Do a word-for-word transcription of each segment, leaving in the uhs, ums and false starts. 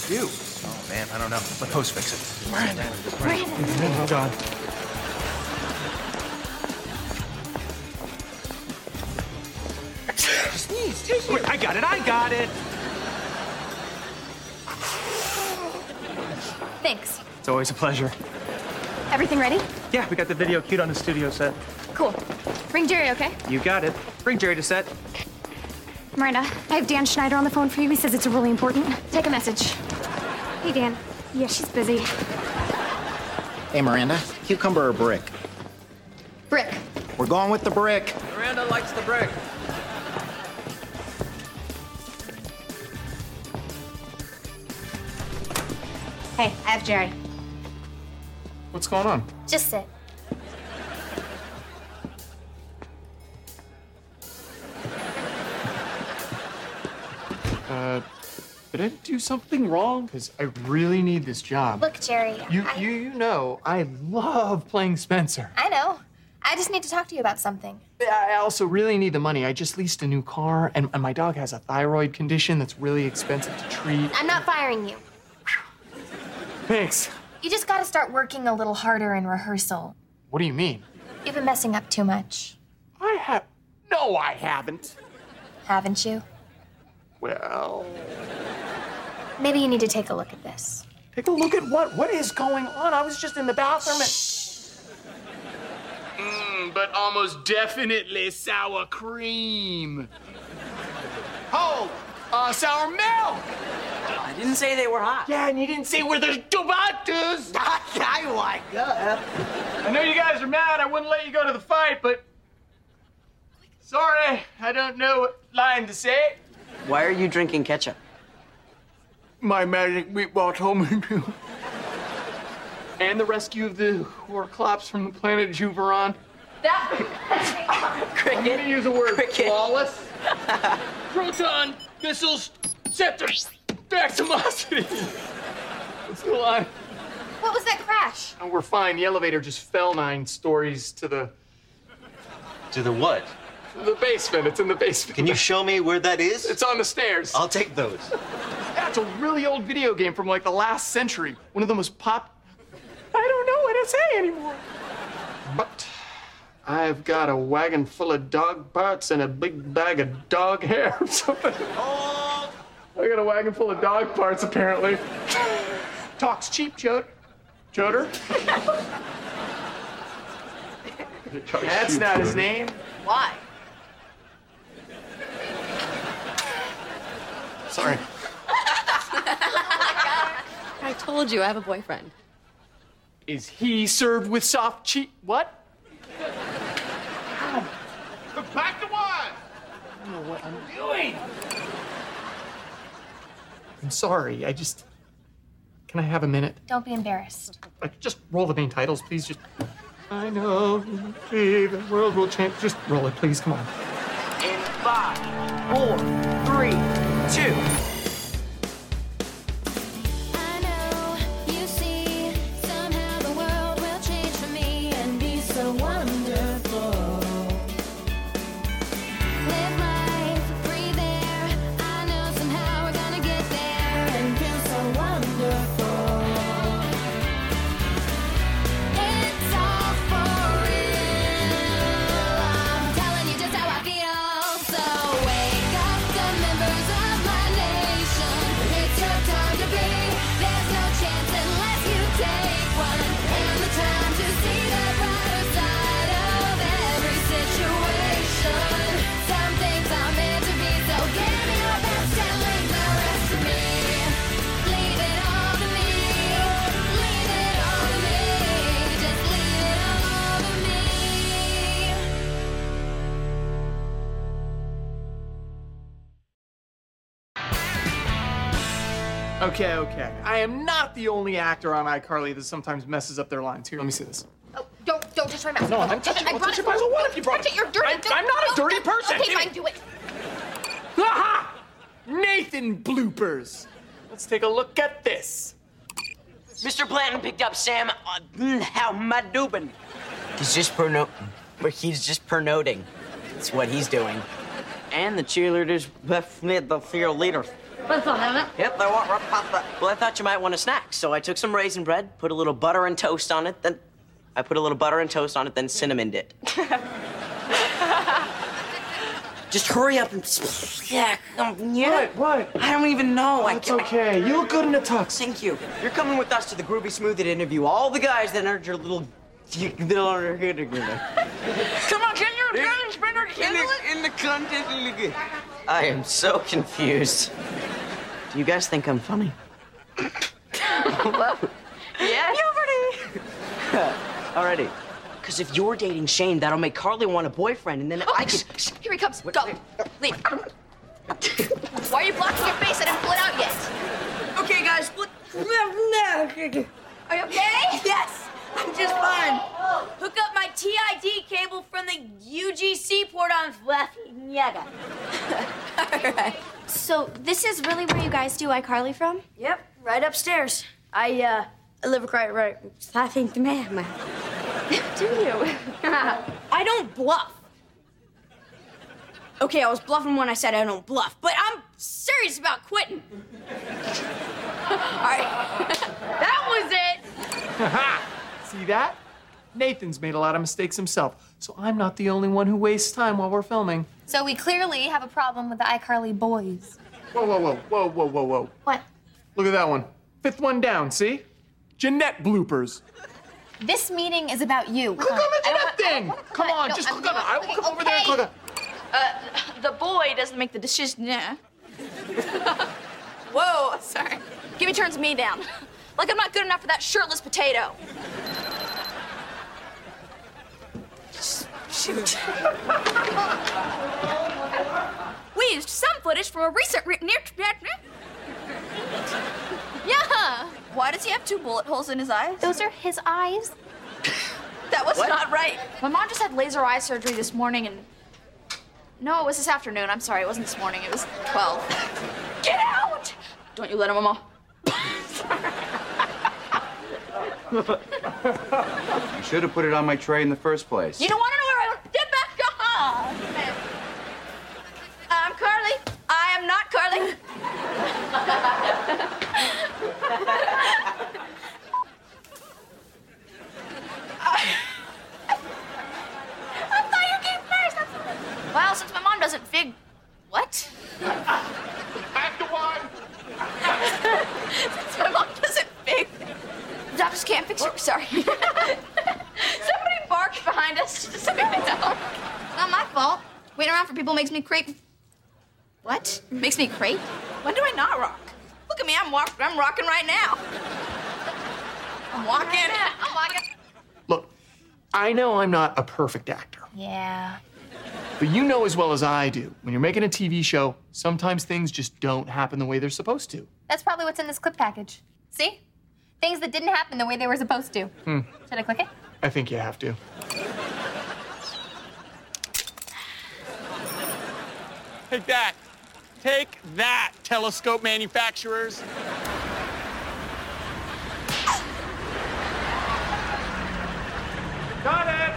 do? Oh, man, I don't know. Let Post fix it. Miranda. Miranda. Oh, God. Sneeze, tissue. Wait, I got it, I got it. Thanks. It's always a pleasure. Everything ready? Yeah, we got the video queued on the studio set. Cool. Bring Jerry, okay? You got it. Bring Jerry to set. Miranda, I have Dan Schneider on the phone for you. He says it's really important. Take a message. Hey, Dan. Yeah, she's busy. Hey, Miranda, cucumber or brick? Brick. We're going with the brick. Miranda likes the brick. Hey, I have Jerry. What's going on? Just sit. Uh, did I do something wrong? Because I really need this job. Look, Jerry. You, I... you, you know, I love playing Spencer. I know. I just need to talk to you about something. I also really need the money. I just leased a new car, and, and my dog has a thyroid condition that's really expensive to treat. I'm not firing you. Thanks. You just gotta start working a little harder in rehearsal. What do you mean? You've been messing up too much. I have... No, I haven't. Haven't you? Well... Maybe you need to take a look at this. Take a look at what? What is going on? I was just in the bathroom and... Mmm, but almost definitely sour cream. Oh, uh, sour milk! I didn't say they were hot. Yeah, and you didn't say where there's tomatoes. I like that. I know you guys are mad. I wouldn't let you go to the fight, but... Sorry, I don't know what line to say. Why are you drinking ketchup? My magic meatball told me to. And the rescue of the Horclops from the planet Juveron. That... I'm gonna use the word Cricket. flawless. Proton, missiles, scepters, maximosity. What's the line? What was that crash? Oh, we're fine. The elevator just fell nine stories to the... To the what? The basement. It's in the basement. Can you show me where that is? It's on the stairs. I'll take those. Yeah, it's a really old video game from like the last century. One of the most pop... I don't know what to say anymore. But I've got a wagon full of dog parts and a big bag of dog hair or something. Oh! I got a wagon full of dog parts, apparently. Talks cheap, Jod. Joder? That's not his name. Why? Sorry. I told you I have a boyfriend. Is he served with soft cheese? What? Back to one! I don't know what I'm doing. I'm sorry. I just... Can I have a minute? Don't be embarrassed. Like, just roll the main titles, please. Just... I know, see, the world will change. Just roll it, please. Come on. In five, four, three, two. I know, you see, somehow the world will change for me and be so wonderful. Live life, breathe air. I know somehow we're gonna get there and feel so wonderful. It's all for real. I'm telling you just how I feel. So wake up, the members of my nation. It's your time to be. There's no chance unless you take one. And the time to see the brighter side of every situation. Some things are meant to be, so give me your best and leave the rest to me. Leave it all to me. Leave it all to me. Just leave it all to me. Okay, okay. I am not the only actor on iCarly that sometimes messes up their lines. Here, let me see this. Oh, don't, don't touch my mouth. No, I'm touching- I I'll brought touch it it by the what if you brought touch it? it. You're dirty. I'm- Don't- I'm not a don't- dirty person. Okay, Give me- fine, do it. Aha! Nathan bloopers. Let's take a look at this. Mister Blanton picked up Sam. Uh, how am I doing? He's just perno... He's just pernoting. That's what he's doing. And the cheerleaders left the field leader. Yep, I want papa. Well, I thought you might want a snack, so I took some raisin bread, put a little butter and toast on it, then I put a little butter and toast on it, then cinnamoned it. Just hurry up and yeah, um, yeah. What? What? I don't even know. I It's can't- okay. You look good in a tux. Thank you. You're coming with us to the Groovy Smoothie to interview all the guys that entered your little. Come on, get your guns, better in the, in the content. I am so confused. Do you guys think I'm funny? Yeah. Already. Because if you're dating Shane, that'll make Carly want a boyfriend, and then Oh, I could. Here he comes. Go. Leave. Why are you blocking your face? I didn't pull it out yet. Okay, guys, split. Are you okay? Yes, I'm just fine. Hook up my T I D cable from the U G C port on Yaga. All right. So this is really where you guys do iCarly from? Yep, right upstairs. I, uh, I live right, right. I think the man, man. Do you? I don't bluff. Okay, I was bluffing when I said I don't bluff, but I'm serious about quitting. All right, that was it. See that? Nathan's made a lot of mistakes himself, so I'm not the only one who wastes time while we're filming. So we clearly have a problem with the iCarly boys. Whoa, whoa, whoa, whoa, whoa, whoa, whoa. What? Look at that one. Fifth one down, see? Jeanette bloopers. This meeting is about you. Click on the I don't Jeanette want- thing! No, Come on, no, just I'm click on it. not- I will okay, come over there and okay. click on Uh, the boy doesn't make the decision. Yeah. Whoa, sorry. Give me turns me down. Like I'm not good enough for that shirtless potato. Shoot. We used some footage from a recent re- near. Yeah. Why does he have two bullet holes in his eyes? Those are his eyes. That was What? not right. My mom just had laser eye surgery this morning, and no, it was this afternoon. I'm sorry, it wasn't this morning. It was twelve. Get out! Don't you let him, Mama. You should have put it on my tray in the first place. You don't want to know where I went. Get back on! I'm Carly. I am not Carly. I thought you came first. Well, since my mom doesn't fig... What? Back to one! Since my mom doesn't fig... Doctors can't fix her. Sorry. Somebody barked behind us. Just so you know. It's not my fault. Waiting around for people makes me creep. What? Makes me creep? When do I not rock? Look at me. I'm walk- I'm rocking right now. I'm walking. I'm walking. Look, I know I'm not a perfect actor, Yeah. but you know as well as I do, when you're making a T V show, sometimes things just don't happen the way they're supposed to. That's probably what's in this clip package. See? Things that didn't happen the way they were supposed to. Hmm. Should I click it? I think you have to. Take that. Take that, telescope manufacturers. Got it!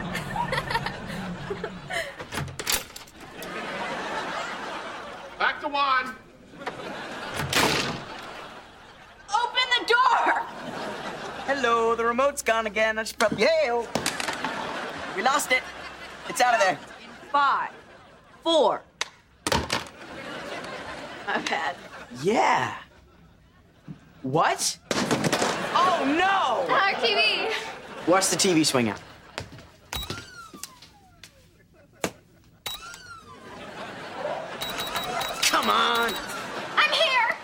Back to one. Open the door. Hello, the remote's gone again. I just probably. Hey, we lost it. It's out of there. Five, four. My bad. Yeah. What? Oh no! Our T V. Watch the T V swing out. Come on! I'm here.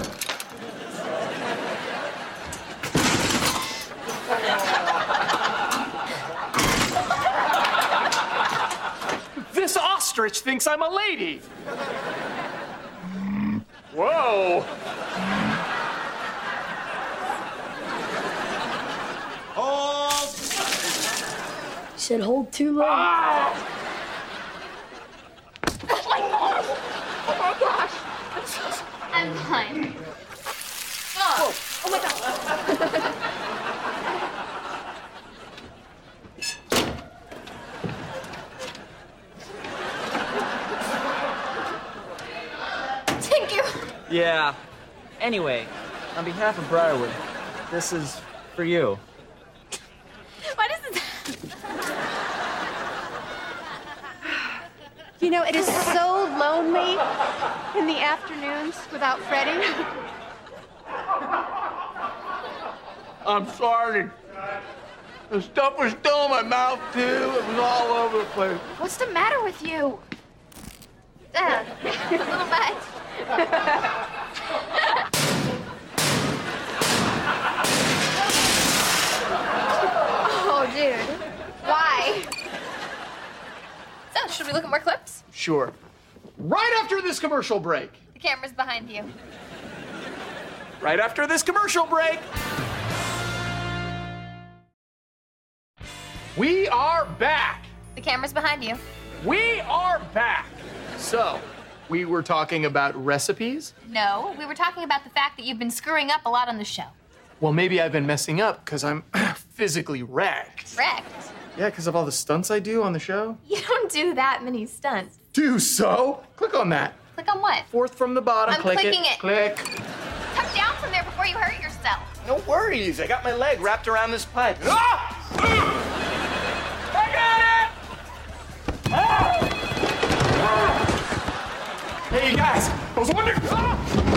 This ostrich thinks I'm a lady. Whoa. Hold! Said hold too long. Ah! I'm fine. Oh, oh my God. Thank you. Yeah. Anyway, on behalf of Briarwood, this is for you. Why does it... You know, it is so lonely in the afternoons without Freddie. I'm sorry. The stuff was still in my mouth, too. It was all over the place. What's the matter with you? Uh, a little bit. Oh, dude. Why? So, should we look at more clips? Sure. Right after this commercial break. The camera's behind you. Right after this commercial break. We are back. The camera's behind you. We are back. So, we were talking about recipes? No, we were talking about the fact that you've been screwing up a lot on the show. Well, maybe I've been messing up because I'm physically wrecked. Wrecked? Yeah, because of all the stunts I do on the show. You don't do that many stunts. Do so. Click on that. Click on what? Fourth from the bottom. I'm Click clicking it. it. Click. Come down from there before you hurt yourself. No worries. I got my leg wrapped around this pipe. Ah! I got it! Ah! Hey, you guys. I was wondering. Ah!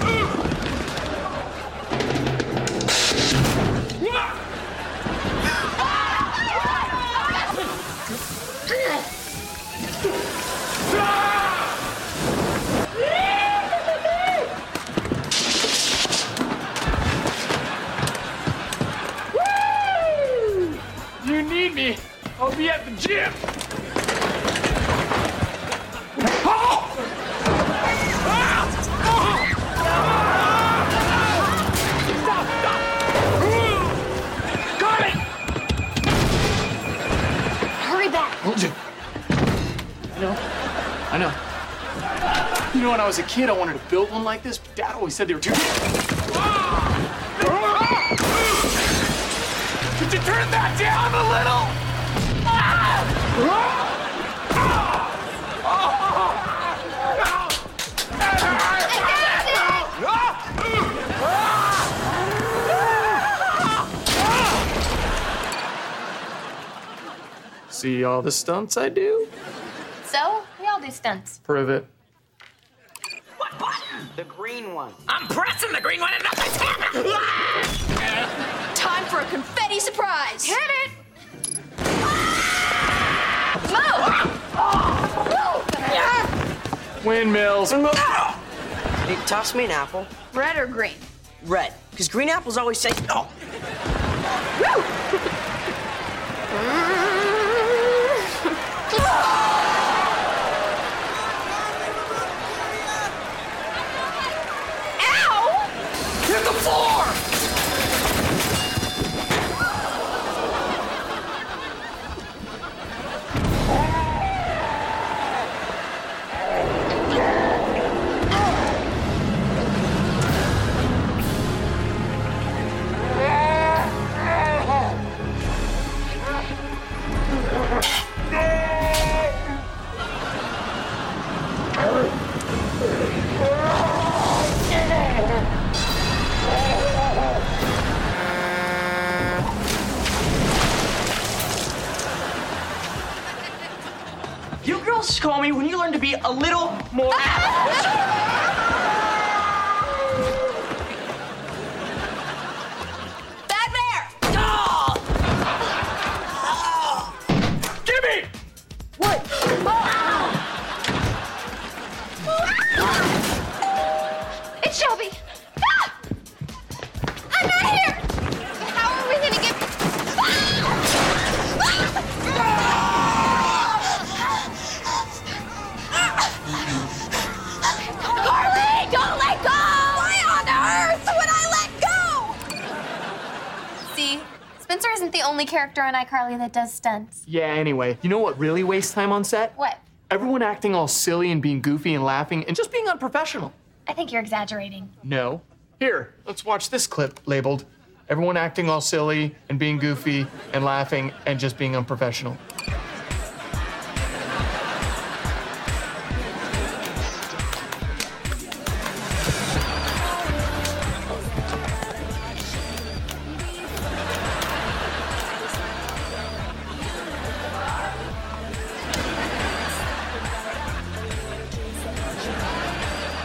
You need me. I'll be at the gym. Oh! Ah! Oh! Stop, stop. Got it. Hurry back. Told you. I know. I know. You know, when I was a kid, I wanted to build one like this, but Dad always said they were too big. Ah! Ah! Could you turn that down a little? Ah! See all the stunts I do? So, we all do stunts. Prove it. What button? The green one. I'm pressing the green one and nothing's happening. Time for a confetti surprise. Hit it! Windmills. Hey, toss me an apple. Red or green? Red. Because green apples always say, oh. Ow! Hit the floor! You girls call me when you learn to be a little more. Bad bear! Gimme! What? It's Shelby. Ah! I'm not here. How are we gonna get? Carly, don't let go! Why on earth would I let go? See, Spencer isn't the only character on iCarly that does stunts. Yeah, anyway, you know what really wastes time on set? What? Everyone acting all silly and being goofy and laughing and just being unprofessional. I think you're exaggerating. No. Here, let's watch this clip labeled Everyone Acting All Silly and Being Goofy and Laughing and Just Being Unprofessional.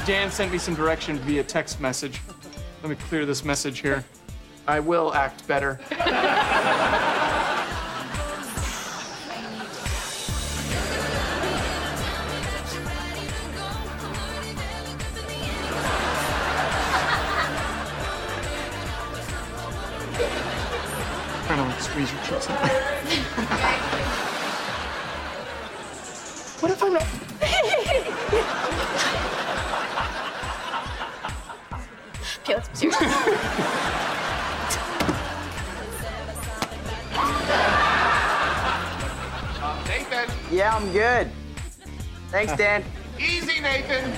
Dan sent me some direction via text message. Let me clear this message here. I will act better. Trying to like squeeze your cheeks out. What if I'm not? Okay, let's be serious. Nathan. Yeah, I'm good. Thanks, Dan. Easy, Nathan.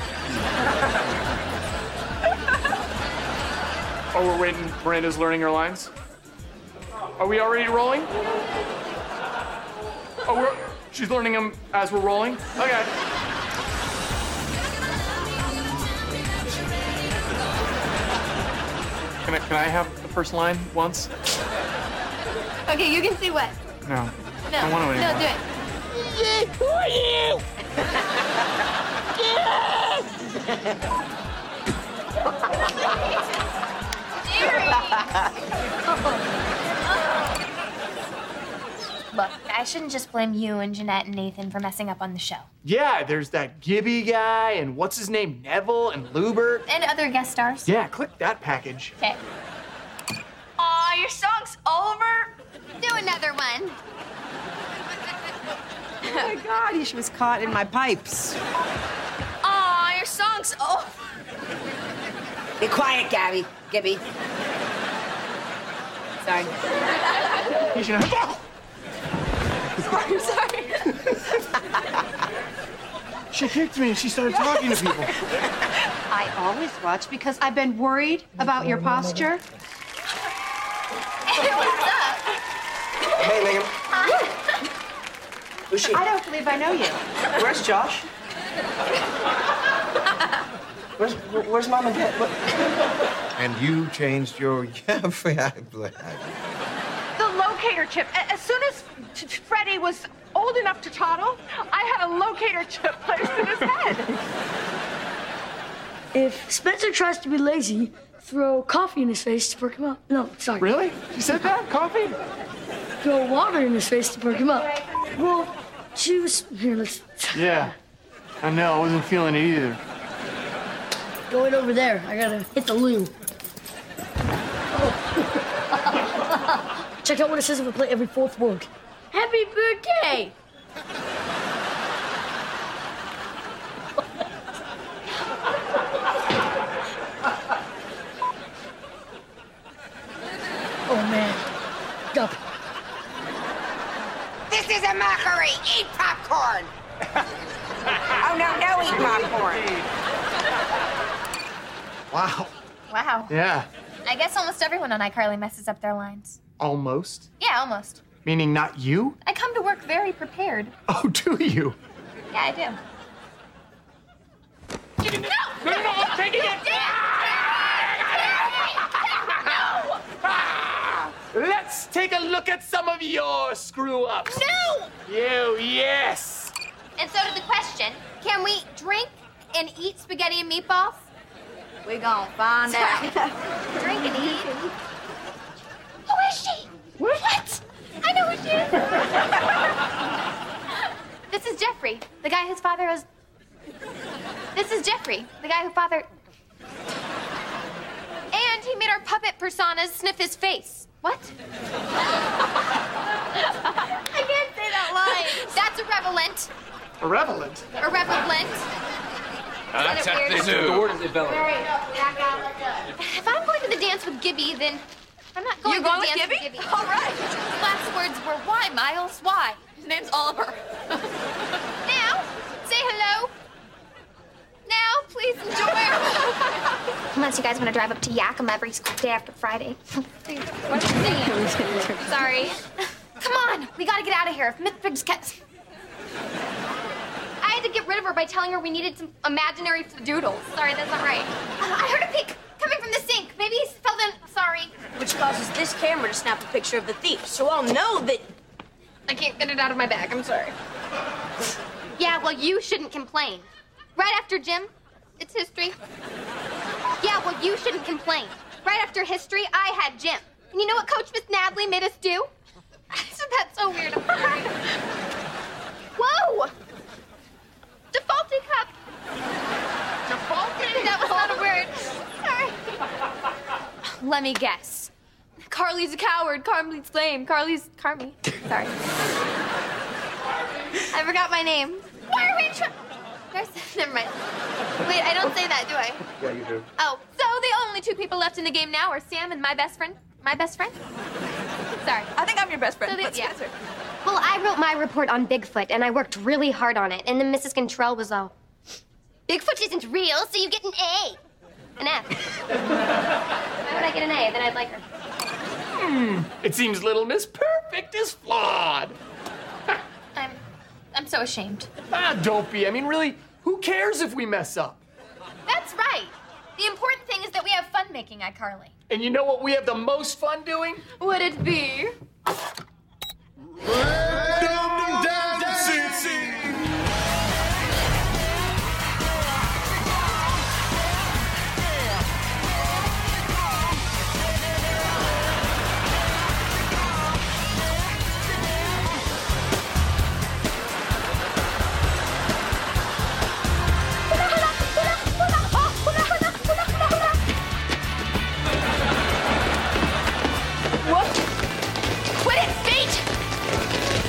Oh, we're waiting. Miranda's learning her lines. Are we already rolling? Oh, we're. She's learning them as we're rolling. Okay. Can I, can I have the first line once? Okay, you can say what? No. No. I don't want to No, anymore. do it. Who are you? Look, I shouldn't just blame you and Jeanette and Nathan for messing up on the show. Yeah, there's that Gibby guy and what's his name, Neville and Lubert. And other guest stars. Yeah, click that package. Okay. Aw, your song's over. Do another one. Oh my God, she was caught in my pipes. Aw, your song's over. Be quiet, Gabby. Gibby. Sorry. You should have. Sorry, sorry. She kicked me and she started talking to people. I always watch because I've been worried about your posture. Hey, what's up? Hey, Liam. Who's she? I don't believe I know you. Where's Josh? Where's, where's Mom and Dad? What? And you changed your... The locator chip. A- As soon as t- t- Freddie was old enough to toddle, I had a locator chip placed in his head. If Spencer tries to be lazy, throw coffee in his face to perk him up. No, sorry. Really? She said that? Coffee? Throw water in his face to perk him up. Well, she was... Here, let's... Yeah. I know, I wasn't feeling it either. Going over there. I gotta hit the loo. Check out what it says if we play every fourth word. Happy birthday! Oh, man. Up. This is a mockery. Eat popcorn. Oh, no, no, eat popcorn. Wow. Wow. Yeah. I guess almost everyone on iCarly messes up their lines. Almost. Yeah, almost. Meaning not you? I come to work very prepared. Oh, do you? Yeah, I do. No! No, no, no, I'm taking it! Let's take a look at some of your screw-ups. No! You, yes! And so to the question, can we drink and eat spaghetti and meatballs? We gonna find out. Drink and eat. Who is she? What? What? I know who she is. This is Jeffrey, the guy whose father was... This is Jeffrey, the guy who fathered... And he made our puppet personas sniff his face. What? I can't say that line. That's irrelevant. Irrelevant? Irrelevant. Uh, that's Isn't it weird? this is the word is irrelevant. If I'm going to the dance with Gibby, then I'm not going You're to going the with dance Gibby? with Gibby. All right. His last words were, "Why, Miles? Why?" His name's Oliver. Now, say hello. Now, please enjoy. Unless you guys want to drive up to Yakima every school day after Friday. What are you saying? Sorry. Come on, we gotta get out of here. If Miss Briggs gets... I had to get rid of her by telling her we needed some imaginary doodles. Sorry, that's not right. I heard a peek coming from the sink. Maybe he fell in. Sorry. Which causes this camera to snap a picture of the thief, so I'll know that... I can't get it out of my bag. I'm sorry. Yeah, well, you shouldn't complain. Right after gym, It's history. Yeah, well, you shouldn't complain. Right after history, I had gym. And you know what Coach Miss Natalie made us do? Isn't that so weird? Whoa! Defaulty cup. Defaulty? That was not a word. Sorry. Let me guess. Carly's a coward. Carly's lame. Carly's Carmy. Sorry. I forgot my name. Why are we trying? There's... Never mind. Wait, I don't say that, do I? Yeah, you do. Oh, so the only two people left in the game now are Sam and my best friend. My best friend? Sorry. I think I'm your best friend. So the- Let's yeah. answer. Well, I wrote my report on Bigfoot, and I worked really hard on it. And then Missus Cantrell was all, Bigfoot isn't real, so you get an A. An F. Why would I get an A? Then I'd like her. Hmm. It seems Little Miss Perfect is flawed. I'm... I'm so ashamed. Ah, don't be. I mean, really, who cares if we mess up? That's right. The important thing is that we have fun making iCarly. And you know what we have the most fun doing? Would it be? Quit it, feet!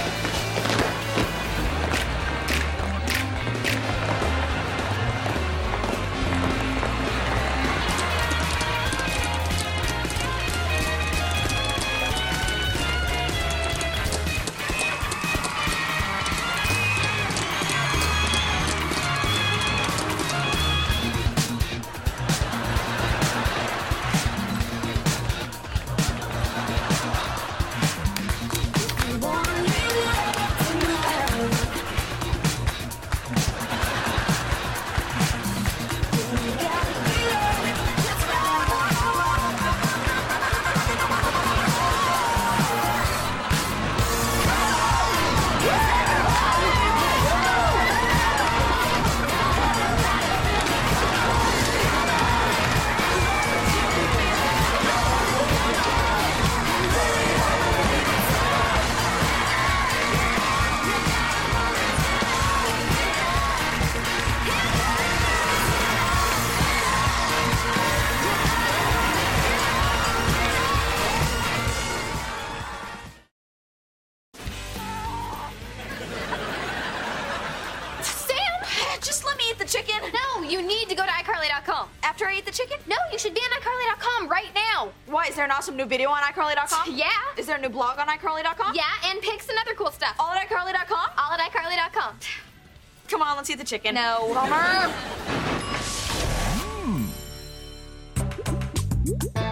chicken? No, you need to go to iCarly dot com. After I eat the chicken? No, you should be on iCarly dot com right now. Why? Is there an awesome new video on iCarly dot com? Yeah. Is there a new blog on iCarly dot com? Yeah, and pics and other cool stuff. All at iCarly dot com? All at iCarly dot com. Come on, let's eat the chicken. No. Bummer. Mm.